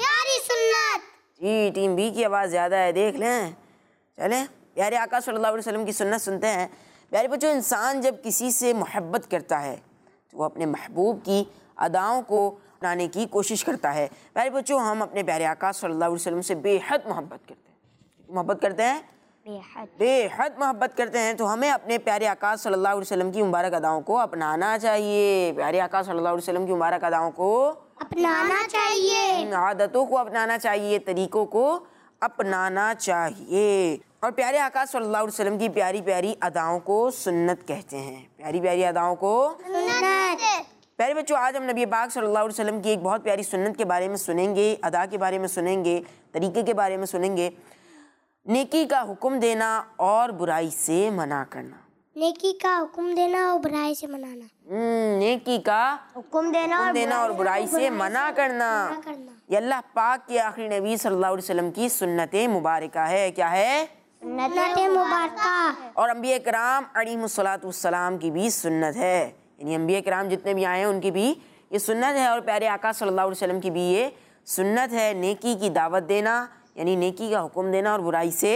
जी टीम बी की आवाज़ ज़्यादा है, देख लें। चलें प्यारे आका सल्लल्लाहु अलैहि वसल्लम की सुन्नत सुनते हैं। प्यारे बच्चों, इंसान जब किसी से मोहब्बत करता है तो वो अपने महबूब की अदाओं को अपनाने की कोशिश करता है। प्यारे बच्चों, हम अपने प्यारे आका सल्लल्लाहु अलैहि वसल्लम से बेहद मोहब्बत करते हैं। मोहब्बत करते हैं, बेहद मोहब्बत करते हैं। तो हमें अपने प्यारे आका सल्लल्लाहु अलैहि वसल्लम की मुबारक अदाओं को अपनाना चाहिए। प्यारे आका सल्लल्लाहु अलैहि वसल्लम की मुबारक अदाओं को अपनाना चाहिए, आदतों को अपनाना चाहिए, तरीकों को अपनाना चाहिए। और प्यारे आका सल्लल्लाहु अलैहि वसल्लम की प्यारी प्यारी अदाओं को सुन्नत कहते हैं। प्यारी प्यारी अदाओं को सुन्नत। प्यारे बच्चों, आज हम नबी पाक सल्लल्लाहु अलैहि वसल्लम की एक बहुत प्यारी सुन्नत के बारे में सुनेंगे, अदा के बारे में सुनेंगे, तरीके के बारे में सुनेंगे। नेकी का हुक्म देना और बुराई से मना करना। नेकी का हुक्म देना और बुराई से मनाना। नेकी का हुक्म देना और बुराई से मना करना। ये अल्लाह पाक के आखिरी नबी सल्लल्लाहु अलैहि वसल्लम की सुन्नत मुबारका है। क्या है? सुन्नत मुबारका। और अंबिया कराम अलैहिमुस्सलातु वस्सलाम की भी सुन्नत है। यानी अंबिया कराम जितने भी आए हैं उनकी भी ये सुन्नत है और प्यारे आका सल्लल्लाहु अलैहि वसल्लम की भी ये सुन्नत है। नेकी की दावत देना, यानी नेकी का हुक्म देना और बुराई से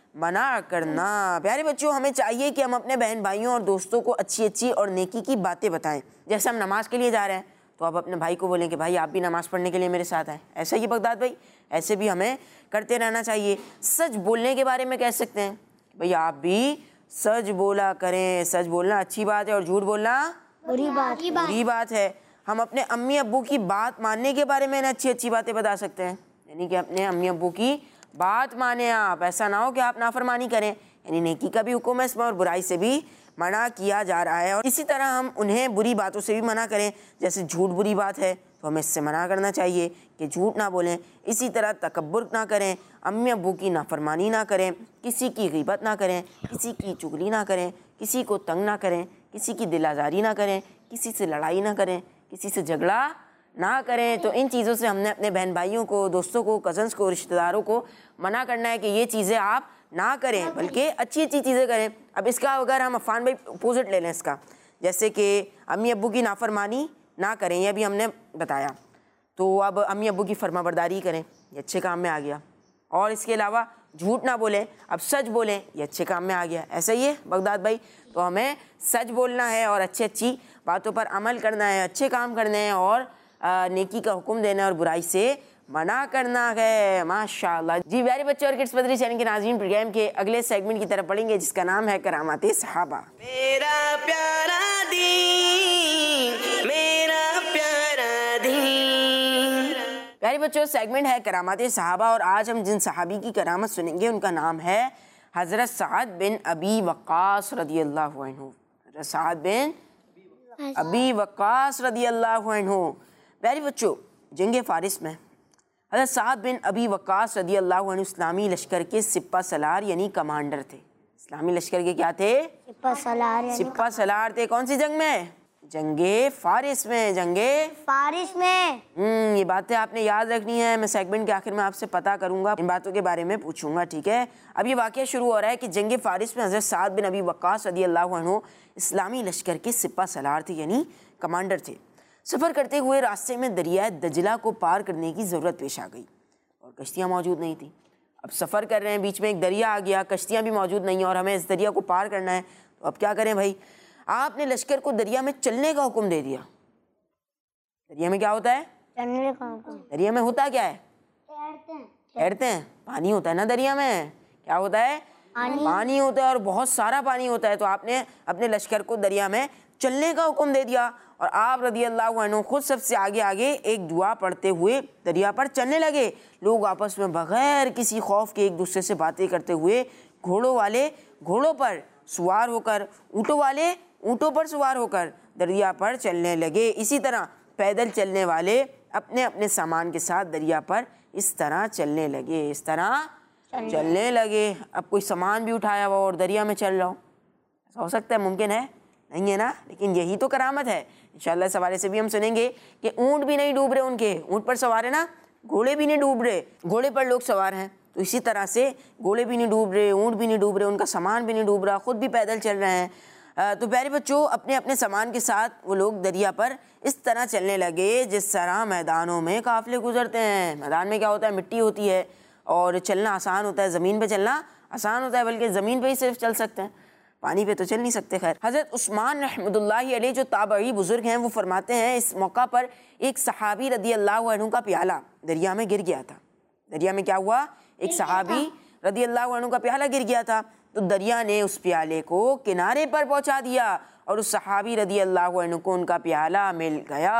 मना करना। प्यारे बच्चों, हमें चाहिए कि हम अपने बहन भाइयों और दोस्तों को अच्छी अच्छी और नेकी की बातें बताएं। जैसे हम नमाज के लिए जा रहे हैं तो आप अपने भाई को बोलें कि भाई आप भी नमाज़ पढ़ने के लिए मेरे साथ आए। ऐसा ही बगदाद भाई, ऐसे भी हमें करते रहना चाहिए। सच बोलने के बारे में कह सकते हैं भाई आप भी सच बोला करें। सच बोलना अच्छी बात है और झूठ बोलना बुरी बात है। हम अपने अम्मी अब्बू की बात मानने के बारे में अच्छी अच्छी बातें बता सकते हैं, यानी कि अपने अम्मी अब्बू की बात माने आप। ऐसा ना हो कि आप नाफरमानी करें, यानी नेकी का भी हुक्म है इसमें और बुराई से भी मना किया जा रहा है। और इसी तरह हम उन्हें बुरी बातों से भी मना करें। जैसे झूठ बुरी बात है तो हमें इससे मना करना चाहिए कि झूठ ना बोलें। इसी तरह तकब्बुर ना करें, अम्मी अब्बू की नाफरमानी ना करें, किसी की ग़ीबत ना करें, किसी की चुगली ना करें, किसी को तंग ना करें, किसी की दिल आज़ारी ना करें, किसी से लड़ाई ना करें, किसी से झगड़ा ना करें। तो इन चीज़ों से हमने अपने बहन भाइयों को, दोस्तों को, कज़न्स को, रिश्तेदारों को मना करना है कि ये चीज़ें आप ना करें, बल्कि अच्छी अच्छी चीज़ें करें। अब इसका अगर हम अफ़ान भाई अपोजिट ले लें इसका, जैसे कि अम्मी अब्बू की नाफरमानी ना करें, यह भी हमने बताया, तो अब अम्मी अब्बू की फरमाबरदारी करें, ये अच्छे काम में आ गया। और इसके अलावा झूठ ना बोलें, अब सच बोलें, ये अच्छे काम में आ गया। ऐसा ही है बगदाद भाई, तो हमें सच बोलना है और अच्छी अच्छी बातों पर अमल करना है, अच्छे काम करने हैं और नेकी का हुक्म देना है और बुराई से मना करना है। माशाअल्लाह जी। प्यारे बच्चों, और किड्स बदरी चैनल के नाज़रीन, प्रोग्राम के अगले सेगमेंट की तरफ पढ़ेंगे जिसका नाम है करामाते सहाबा। मेरा प्यारा दीन, मेरा प्यारा दीन। प्यारे बच्चों, सेगमेंट है करामाते सहाबा और आज हम जिन सहाबी की करामत सुनेंगे उनका नाम है हज़रत साद बिन अबी वक्कास रदियल्लाहु अन्हु। हज़रत साद बिन अबी वक्कास रदियल्लाहु अन्हु। प्यारे बच्चों, जंग फारिस में हज़रत साद बिन अबी वक्कास रदियल्लाहु अन्हु इस्लामी लश्कर के सिपा सलार यानी कमांडर थे। इस्लामी लश्कर के क्या थे? सिपा सलार थे। कौन सी जंग में? जंगे फारिस में। जंगे फारिस में। ये बातें आपने याद रखनी है। मैं सेगमेंट के आखिर में आपसे पता करूंगा, इन बातों के बारे में पूछूंगा, ठीक है। अब ये वाक़या शुरू हो रहा है कि जंग फारिस में हज़रत साद बिन अबी वक्कास रदियल्लाहु अन्हु इस्लामी लश्कर के सिपा सलार थे यानी कमांडर थे। सफ़र करते हुए रास्ते में दरियाए दजला को पार करने की ज़रूरत पेश आ गई और कश्तियाँ मौजूद नहीं थी। अब सफ़र कर रहे हैं, बीच में एक दरिया आ गया, कश्तियाँ भी मौजूद नहीं और हमें इस दरिया को पार करना है, तो अब क्या करें भाई? आपने लश्कर को दरिया में चलने का हुक्म दे दिया। दरिया में क्या होता है? चलने का हुक्म। दरिया में होता क्या है? तैरते हैं। पानी होता है ना दरिया में। क्या होता है? पानी होता है और बहुत सारा पानी होता है। तो आपने अपने लश्कर को दरिया में चलने का हुक्म दे दिया और आप रदियल्लाहु अन्हु खुद सबसे आगे आगे एक दुआ पढ़ते हुए दरिया पर चलने लगे। लोग आपस में बगैर किसी खौफ के एक दूसरे से बातें करते हुए घोड़ों वाले घोड़ों पर सवार होकर, ऊँटों वाले ऊँटों पर सवार होकर दरिया पर चलने लगे। इसी तरह पैदल चलने वाले अपने अपने सामान के साथ दरिया पर इस तरह चलने लगे, इस तरह चलने लगे। अब कोई सामान भी उठाया हुआ और दरिया में चल रहा हो, ऐसा हो सकता है? मुमकिन है? नहीं है ना। लेकिन यही तो करामत है। इंशाअल्लाह इस हवाले से भी हम सुनेंगे कि ऊँट भी नहीं डूब रहे, उनके ऊँट पर सवार है ना, घोड़े भी नहीं डूब रहे, घोड़े पर लोग सवार हैं। तो इसी तरह से घोड़े भी नहीं डूब रहे, ऊँट भी नहीं डूब रहे, उनका सामान भी नहीं डूब रहा, खुद भी पैदल चल रहे हैं। तो प्यारे बच्चों, अपने अपने सामान के साथ वो लोग दरिया पर इस तरह चलने लगे जिस तरह मैदानों में काफ़िले गुजरते हैं। मैदान में क्या होता है? मिट्टी होती है और चलना आसान होता है, ज़मीन पे चलना आसान होता है, बल्कि ज़मीन पे ही सिर्फ चल सकते हैं, पानी पे तो चल नहीं सकते। खैर, हज़रत उस्मान रहमतुल्लाहि अलैह जो ताबई बुज़ुर्ग हैं वो फरमाते हैं इस मौका पर एक सहाबी रदियल्लाहु अन्हु का प्याला दरिया में गिर गया था। दरिया में क्या हुआ? एक सहाबी रदियल्लाहु अन्हु का प्याला गिर गया था। तो दरिया ने उस प्याले को किनारे पर पहुंचा दिया और उस सहाबी रदियल्लाहु अन्हु को उनका प्याला मिल गया।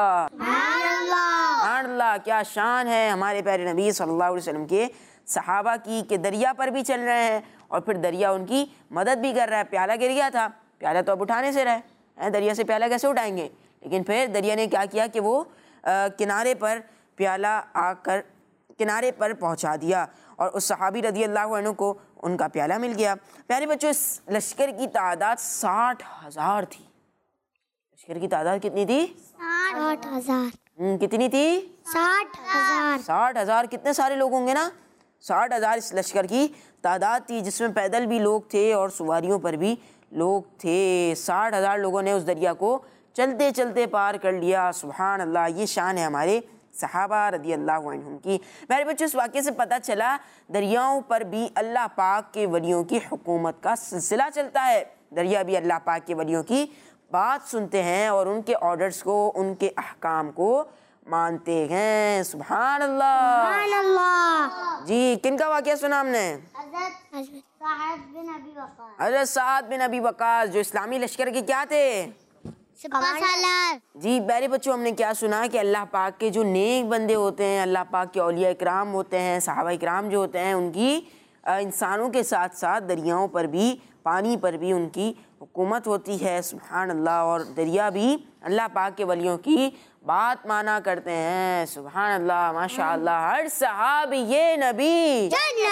अल्लाह, क्या शान है हमारे प्यारे नबी सल्लल्लाहु अलैहि वसल्लम के सहाबा की कि दरिया पर भी चल रहे हैं और फिर दरिया उनकी मदद भी कर रहा है। प्याला गिर गया था, प्याला तो अब उठाने से रहे, दरिया से प्याला कैसे उठाएंगे? लेकिन फिर दरिया ने क्या किया कि वो किनारे पर प्याला आकर किनारे पर पहुंचा दिया और उस सहाबी रदियल्लाहु अन्हु को उनका प्याला मिल गया। प्यारे बच्चों, इस लश्कर की तादाद 60,000 थी। लश्कर की तादाद कितनी थी? 60,000। कितनी थी? 60,000। 60,000 कितने सारे लोग होंगे ना। 60,000 इस लश्कर की तादाद थी, जिसमें पैदल भी लोग थे और सवारियों पर भी लोग थे। 60,000 लोगों ने उस दरिया को चलते चलते पार कर लिया। सुभान अल्लाह, ये शान है हमारे सहाबा रदी अल्लाह अन्हुम की। मेरे बच्चों, इस वाक़े से पता चला दरियाओं पर भी अल्लाह पाक के वलियों की हुकूमत का सिलसिला चलता है। दरिया भी अल्लाह पाक के वलियों की बात सुनते हैं और उनके ऑर्डर्स को, उनके अहकाम को मानते हैं। सुभान अल्लाह। जी, किन का वाक़या सुना हमने? हज़रत साद बिन अबी वक़ास, जो इस्लामी लश्कर के क्या थे? जी प्यारे बच्चों, हमने क्या सुना कि अल्लाह पाक के जो नेक बंदे होते हैं, अल्लाह पाक के औलिया इकराम होते हैं, सहाबा इकराम जो होते हैं, उनकी इंसानों के साथ साथ दरियाओं पर भी, पानी पर भी उनकी हुकूमत होती है। सुभान अल्लाह। और दरिया भी अल्लाह पाक के वलियों की बात माना करते हैं। सुभान अल्लाह, माशाअल्लाह। हर सहाबी ये नबी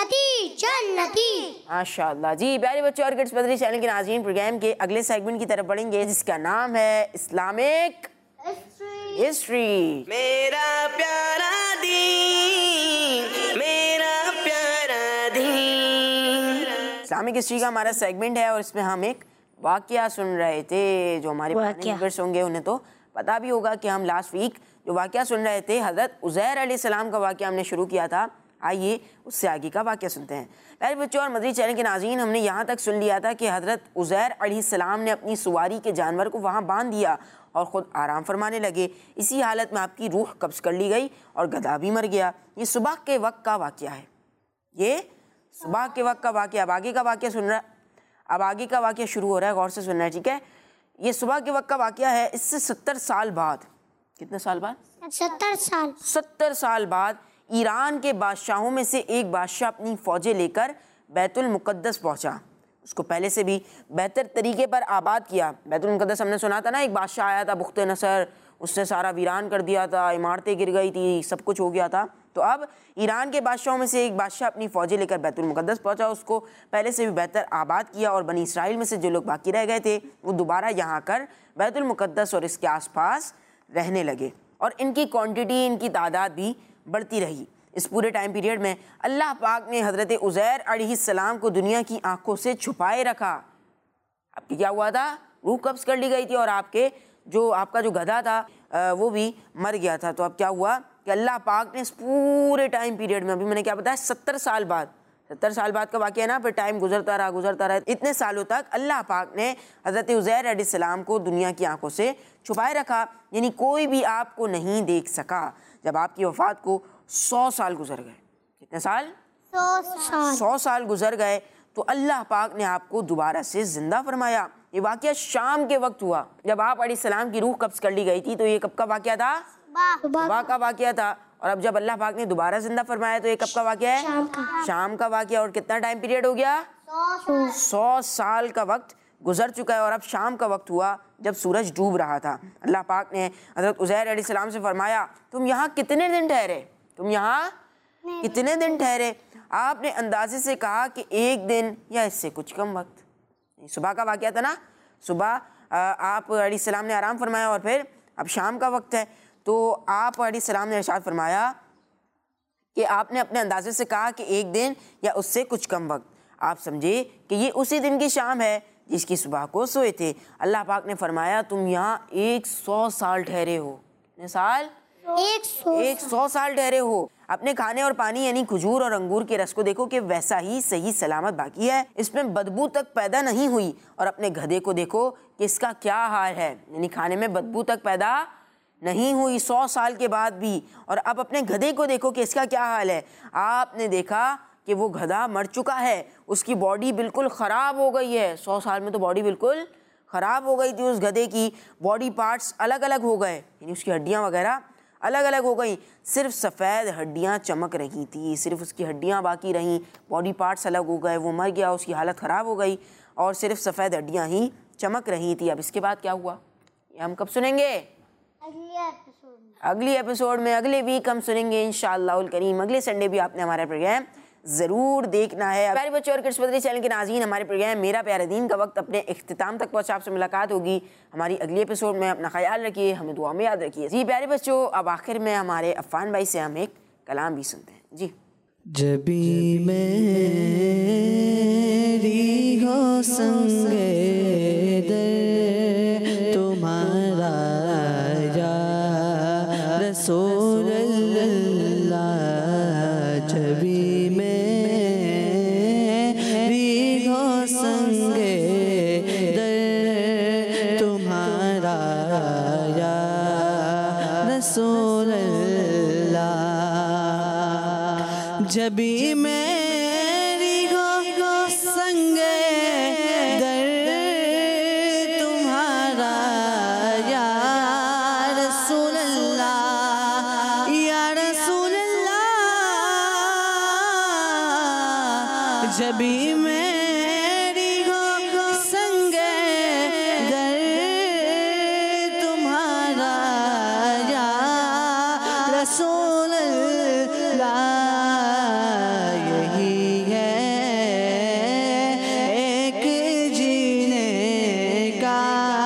जन्नती माशाअल्लाह। जी प्यारे बच्चों, और किड्स बदरी चैनल के नाज़रीन, प्रोग्राम के अगले सेगमेंट की तरफ बढ़ेंगे जिसका नाम है इस्लामिक हिस्ट्री। मेरा प्यारा दीन, मेरा प्यारा दीन। इस्लामिक हिस्ट्री का हमारा सेगमेंट है और इसमें हम एक वाक़या सुन रहे थे। जो हमारे व्यूअर्स होंगे उन्हें तो पता भी होगा कि हम लास्ट वीक जो वाक़या सुन रहे थे, हज़रत उज़ैर अलैहिस्सलाम का वाक़या हमने शुरू किया था। आइए उससे आगे का वाक़या सुनते हैं। प्यारे बच्चों और मदरी चैनल के नाज़रीन, हमने यहाँ तक सुन लिया था कि हज़रत उज़ैर अलैहिस्सलाम ने अपनी सवारी के जानवर को वहाँ बांध दिया और ख़ुद आराम फरमाने लगे। इसी हालत में आपकी रूह कब्ज़ कर ली गई और गधा भी मर गया। ये सुबह के वक्त का वाक़या है। ये सुबह के वक्त का वाक़या। अब आगे का वाक़या सुन रहा, अब आगे का वाक़या शुरू हो रहा है, गौर से सुनना है, ठीक है? ये सुबह के वक्त का वाक़या है। इससे 70 साल बाद, कितने साल बाद? 70 साल बाद ईरान के बादशाहों में से एक बादशाह अपनी फ़ौजें लेकर बैतुल मुक़द्दस पहुँचा। उसको पहले से भी बेहतर तरीके पर आबाद किया। बैतुल मुक़द्दस हमने सुना था ना, एक बादशाह आया था बुख्त नसर, उसने सारा वीरान कर दिया था, इमारतें गिर गई थी, सब कुछ हो गया था। तो अब ईरान के बादशाहों में से एक बादशाह अपनी फ़ौजें लेकर बैतुल मुक़द्दस पहुंचा। उसको पहले से भी बेहतर आबाद किया और बनी इसराइल में से जो लोग बाकी रह गए थे वो दोबारा यहाँ आकर बैतुल मुक़द्दस और इसके आसपास रहने लगे और इनकी क्वांटिटी, इनकी तादाद भी बढ़ती रही। इस पूरे टाइम पीरियड में अल्लाह पाक ने हज़रत उज़ैर अलैहिस्सलाम को दुनिया की आंखों से छुपाए रखा। आपकी क्या हुआ था? रूह कब्ज़ कर ली गई थी और आपका जो गधा था वो भी मर गया था। तो अब क्या हुआ कि अल्लाह पाक ने इस पूरे टाइम पीरियड में, अभी मैंने क्या बताया, 70 साल बाद, 70 साल बाद का वाक़या है ना, फिर टाइम गुजरता रहा। इतने सालों तक अल्लाह पाक ने हज़रत उज़ैर अलैहिस्सलाम को दुनिया की आंखों से छुपाए रखा, यानी कोई भी आपको नहीं देख सका। जब आपकी वफ़ात को 100 साल गुजर गए, कितने साल? 100 साल गुजर गए तो अल्लाह पाक ने आपको दोबारा से ज़िंदा फरमाया। ये वाक़या शाम के वक्त हुआ जब आप अलैहिस्सलाम की रूह कब्ज़ कर ली गई थी। तो ये कब का वाक़या था? सुबह का वाक़या था। और अब जब अल्लाह पाक ने दोबारा जिंदा फरमाया तो ये कब का वाक़या है? शाम का वाक़या। और कितना टाइम पीरियड हो गया? 100 साल का वक्त गुजर चुका है और अब शाम का वक्त हुआ जब सूरज डूब रहा था। अल्लाह पाक ने हज़रत उज़ैर अलैहिस्सलाम से फरमाया, तुम यहाँ कितने दिन ठहरे? तुम यहाँ कितने दिन ठहरे? आपने अंदाजे से कहा कि 1 दिन या इससे कुछ कम वक्त। सुबह का वाक़या था ना, सुबह आप अलैहिस्सलाम ने आराम फरमाया और फिर अब शाम का वक्त है। तो आप अलैहिस्सलाम ने इरशाद फरमाया कि आपने अपने अंदाजे से कहा कि 1 दिन या उससे कुछ कम वक्त। आप समझे कि ये उसी दिन की शाम है जिसकी सुबह को सोए थे। अल्लाह पाक ने फरमाया, तुम यहाँ 100 साल ठहरे हो। कितने साल? 100 साल ठहरे हो। अपने खाने और पानी यानी खजूर और अंगूर के रस को देखो कि वैसा ही सही सलामत बाकी है, इसमें बदबू तक पैदा नहीं हुई। और अपने गधे को देखो कि इसका क्या हाल है, यानी खाने में बदबू तक पैदा नहीं हुई 100 साल के बाद भी। और अब अपने गधे को देखो कि इसका क्या हाल है। आपने देखा कि वो गधा मर चुका है, उसकी बॉडी बिल्कुल ख़राब हो गई है। 100 साल में तो बॉडी बिल्कुल ख़राब हो गई थी उस गधे की। बॉडी पार्ट्स अलग अलग हो गए, यानी उसकी हड्डियाँ वगैरह अलग अलग हो गई। सिर्फ सफ़ेद हड्डियाँ चमक रही थी, सिर्फ उसकी हड्डियाँ बाकी रहीं, बॉडी पार्ट्स अलग हो गए। वो मर गया, उसकी हालत ख़राब हो गई और सिर्फ सफ़ेद हड्डियाँ ही चमक रही थी। अब इसके बाद क्या हुआ ये हम कब सुनेंगे? अगली एपिसोड में, अगले वीक हम सुनेंगे इंशाअल्लाहुल करीम। अगले संडे भी आपने हमारा प्रोग्राम ज़रूर देखना है। प्यारे बच्चों और किड्स बदरी चैनल के नाज़रीन, हमारे प्रोग्राम मेरा प्यारा दीन का वक्त अपने इख्तिताम तक पहुँचा। आपसे मुलाकात होगी हमारी अगली एपिसोड में। अपना ख्याल रखिए, हमें दुआ में याद रखिए। जी प्यारे बच्चों, अब आखिर में हमारे अफ़ान भाई से हम एक कलाम भी सुनते हैं। जी। जबी मेरी हो संगे दर तुम्हारा या रसूल जबी मेरी हो संगे दर तुम्हारा या रसूल अल्लाह, या रसूल अल्लाह। जबी मेरी हो संगे दर तुम्हारा या रसूल अल्लाह। यही है एक जीने का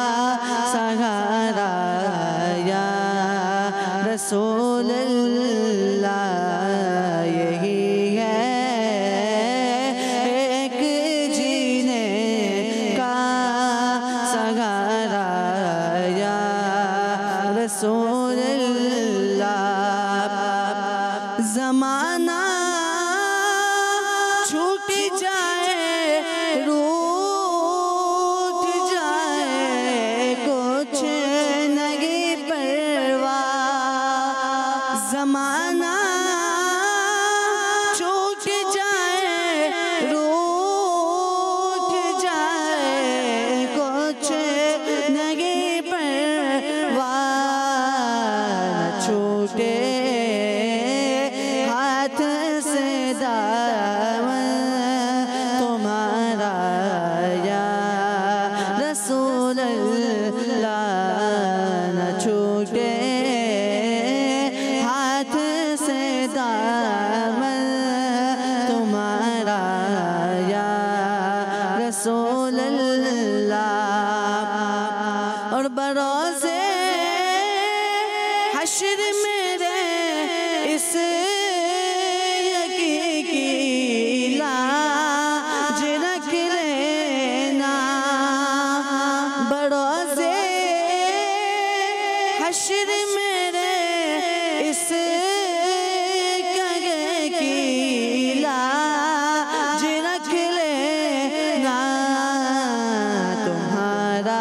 सहारा या रसूल अल्लाह। यही है एक जीने का सहारा या रसूल अल्लाह। ज़माना छूट जाए रूठ जाए कुछ नहीं परवाह। ज़माना छूट जाए रूठ जाए कुछ नहीं परवाह। छूटे हाथ से दामन तुम्हारा या रसूल अल्लाह। न छूटे हाथ से दामन तुम्हारा या रसूल अल्लाह। और बरोज़े हश्र मेरे इस यकीन की लाज रख लेना। बरोज़े हश्र मेरे इस कगे की लाज रख लेना। तुम्हारा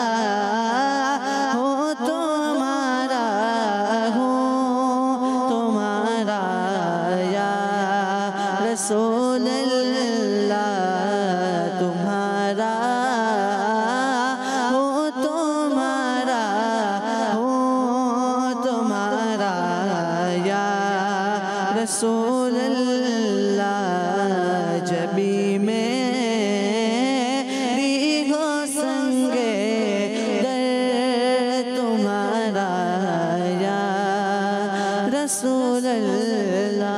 हो तुम्हारा हो तुम्हारा या रसूल अल्लाह। तुम्हारा हो तुम्हारा हो तुम्हारा या रसूल अल्लाह। जबी मेरी हो संगे दर तुम्हारा या रसूल अल्लाह।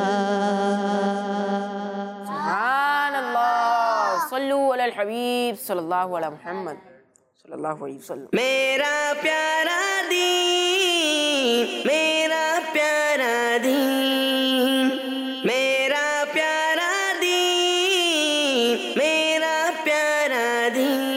सुभानअल्लाह। सल्लु अलल हबीब सल्लल्लाहु अलैहि मुहम्मद सल्लल्लाहु अलैहि वसल्लम। मेरा प्यारा दीन, मेरा प्यारा दीन, मेरा प्यारा दीन, मेरा प्यारा दीन।